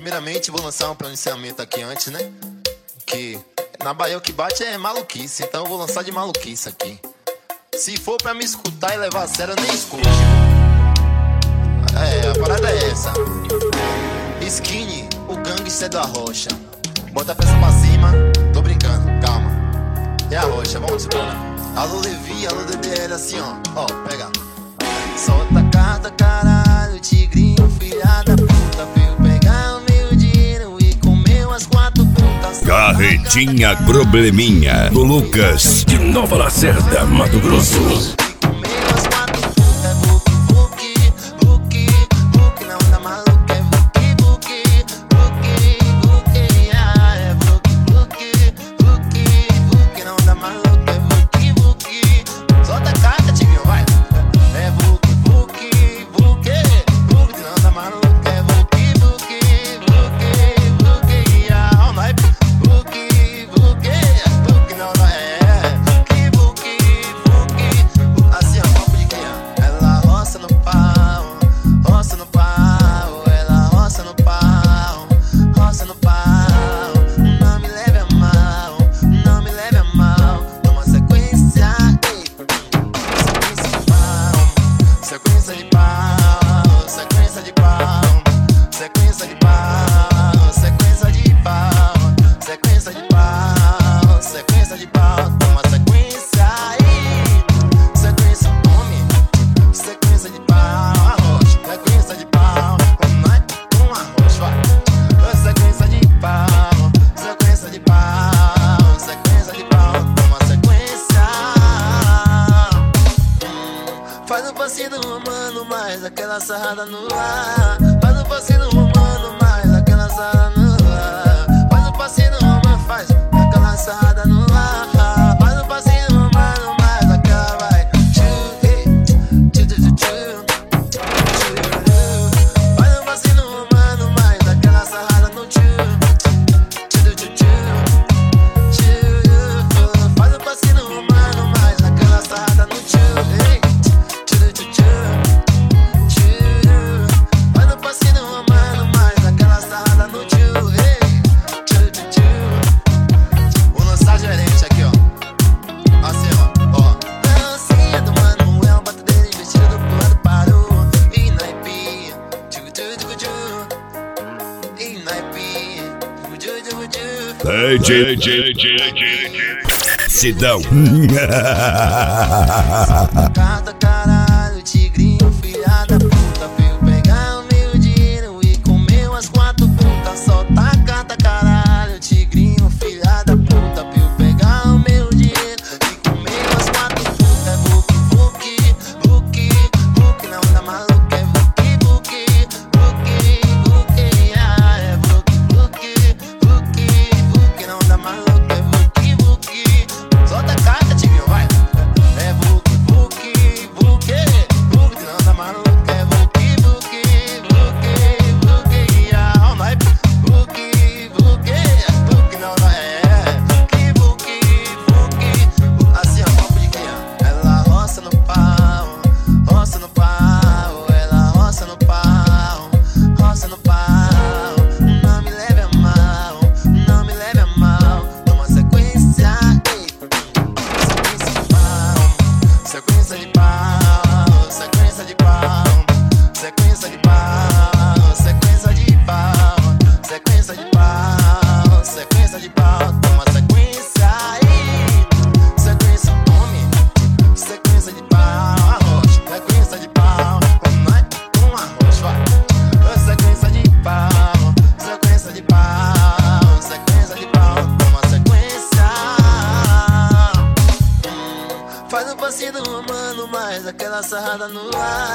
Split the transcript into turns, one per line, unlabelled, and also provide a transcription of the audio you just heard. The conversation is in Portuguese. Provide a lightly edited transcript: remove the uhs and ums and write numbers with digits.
Primeiramente, vou lançar um pronunciamento aqui antes, né? Que na Bahia o que bate é maluquice, então eu vou lançar de maluquice aqui. Se for pra me escutar e levar a sério, eu nem escute. A parada é essa. Skinny, o gangster da rocha. Bota a peça pra cima, tô brincando, calma. É a rocha, vamos embora. Alô Levi, alô DDL, assim ó, pega. Solta a carta, caralho, tigrinho, filha da puta. Veio pegar o meu dinheiro e comeu as 4 putas.
Carretinha Probleminha, do Lucas, de Nova Lacerda, Mato Grosso.
Faz o passinho do romano, mais aquela sarrada no ar. Faz o passinho do romano, mais aquela sarrada no ar. Faz o passinho do romano, faz aquela sarrada no ar. Faz o passinho do romano, mais aquela vai. Faz o passinho do romano, mais aquela sarrada no Faz o passinho do romano, mais aquela sarrada no
Sidão.
Cada caralho, tigrinho, filha da puta. Veio pegar o meu dinheiro e comeu as 4 putas. Solta a carta, caralho, tigrinho, filha da puta. Veio pegar o meu dinheiro e comeu as 4 putas. É vuki, vuki, vuki, vuki, não anda maluco. É vuki, vuki, vuki, vuki, é vuki, vuki, vuki, vuki, não anda maluco. Solta a carta, tigrinho, vai. É vuki, vuki, vuki, vuki, não anda maluco. É vuki, vuki, vuki, vuki, all night. Vuki, vuki, vuki, não é. Vuki, vuki, vuki, assim ó, papo de criança. Ela roça no pau, roça no pau. Ela roça no pau, roça no pau. Não me leve a mal, não me leve a mal. Toma sequência, sequência de pau, sequência de pau, sequência de pau, sequência de pau, sequência de pau, sequência de pau, toma sequência aí, sequência tome, sequência de pau, arroz, sequência de pau, um arroz, vai, sequência de pau, sequência de pau, sequência de pau, toma sequência. Faz o passinho do romano, mais aquela sarrada no ar.